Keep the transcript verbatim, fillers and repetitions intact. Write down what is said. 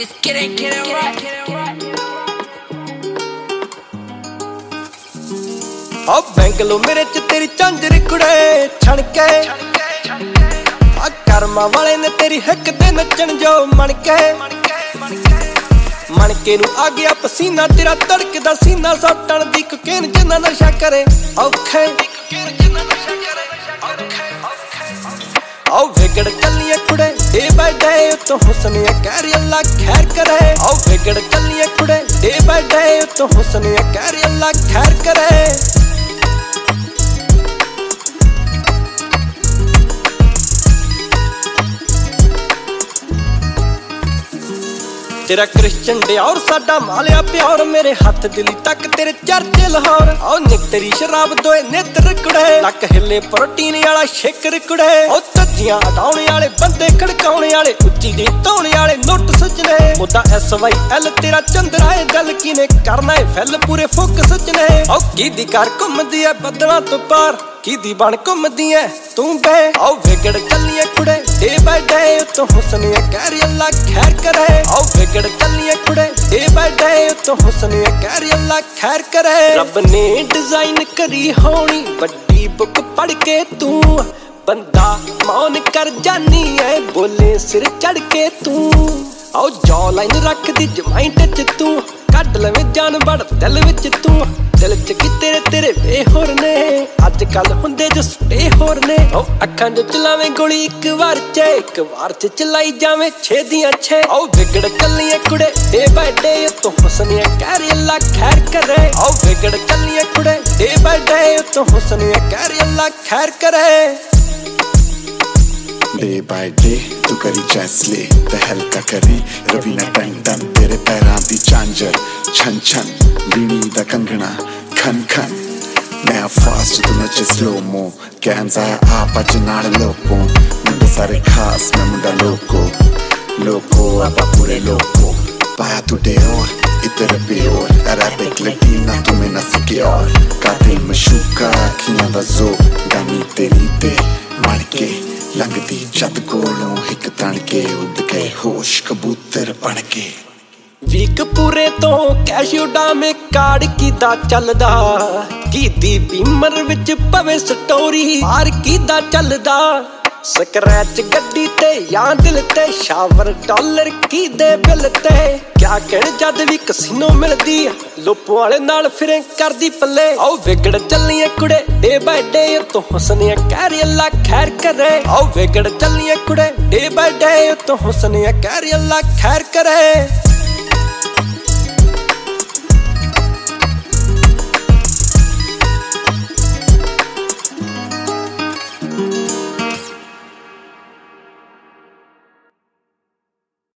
Let's get it, get it right. ਆ bungalow ਮੇਰੇ ਚ ਤੇਰੀ ਝਾਂਜਰ ਕੁੜੇ ਛਣ ਕੇ ਆ ਕਰਮਾਂ ਵਾਲੇ ਨੇ ਤੇਰੀ ਹਿੱਕ ਤੇ ਨੱਚਣ ਜੋ ਮਣ ਕੇ ਮਣਕੇ ਨੂੰ ਆ ਗਿਆ ਪਸੀਨਾ ਤੇਰਾ ਧੜਕਦਾ ਸੀਨਾ ਸੱਟਣ ਦੀ ਕੋਕੇਨ ਜਿੰਨਾ ਨਸ਼ਾ ਕਰੇ ਔਖੇ ਆਓ ਵਿਗੜ ਚੱਲੀਏ ਕੁੜੇ ਡੇ ਬਾਏ ਡੇ ਉਤੋਂ ਹੁਸਨ ਇਹ ਕਹਿ ਅੱਲਾ ਖੈਰ ਕਰੇ ਆਓ ਵਿਗੜ ਚੱਲੀਏ ਕੁੜੇ ਡੇ ਬਾਏ ਡੇ ਉਤੋਂ ਹੁਸਨ ਇਹ ਕਹਿ ਅੱਲਾ ਖੈਰ ਕਰੇ तेरा क्रिश्चियन डियोर साडा मालिया प्योर मेरे हथ दिली तक तेरे चर्चे लाहौर आओ निक तेरी शराब दोए नेत्र कुड़े नक हिले प्रोटीन वाला शेकर कुड़े ओ तज्जियां अटाउणे वाले बंदे खड़काउणे वाले उच्ची जी धौणे वाले नोट सजने मुद्दा एस वाई एल तेरा चंद्रा है गल किने करना है फैल पूरे फोकस सजने ओ की दी कार घुमदी है बदला तो पार की दी बन घुमदी है तू बे आओ विगड़ चलिए कुड़े डे बाय डे तो हुसन ये कहरी अल्लाह खैर करे आओ विगड़ चलिए कुड़े डे बाय डे तो हुसन ये कहरी अल्लाह खैर करे रब ने डिजाइन करी होनी बड़ी बुक पढ़ के तू बंदा मौन कर जानी है बोले सिर चढ़ के तू आओ जॉ लाइन रख दी जमाइंट च तू कट लवे जान बड़ दिल विच तू दिल च की तेरे तेरे बेहोर ने अज कल हुंदे जो सुटे होर ने ओ अखां जो चलावे गोली एक बार च एक बार च चलाई जावे छे दियां छे ओ विगड़ चलिए कुड़े डे बाय डे तो हुसन ये कहरी अल्लाह खैर करे ओ विगड़ चलिए कुड़े डे बाय डे तो हुसन ये कहरी अल्लाह खैर करे डे बाय डे तू करी जैसले ते हल्का करे रवीना टंडन तेरे पैरां दी झांजर छन छन बीनी दा कंगना खन खन मैं फास्ट तू नचे स्लो मो कैम्स आया आप अज नाल लोको मुंडे सारे खास मैं मुंडा लोको लोको आपा पूरे लोको पाया तू डे और इधर बेओर अरेबिक लटीना तू में ना सके और कातिल मशूका अखियां दा जो गानी तेरी ते मर के लंघदी छत कोलों हिक तन के उड़ के होश कबूतर बन के वीक पूरे तो कैशियोडा में कार्ड कीदा चलदा कीदी बीमर विच पवे स्टोरी मार कीदा चलदा स्क्रैच गड्डी ते या दिल ते शावर डॉलर कीदे बिल ते क्या कहण जद भी कसीनो मिलदी लोपो वाले नाल फिरे करदी पल्ले आओ विगड़ चलिए कुड़े डे बाय डे तो हुसन ये कहरी अल्लाह खैर करे आओ विगड़ चलिए कुड़े डे बाय डे तो हुसन ये कहरी अल्लाह खैर करे।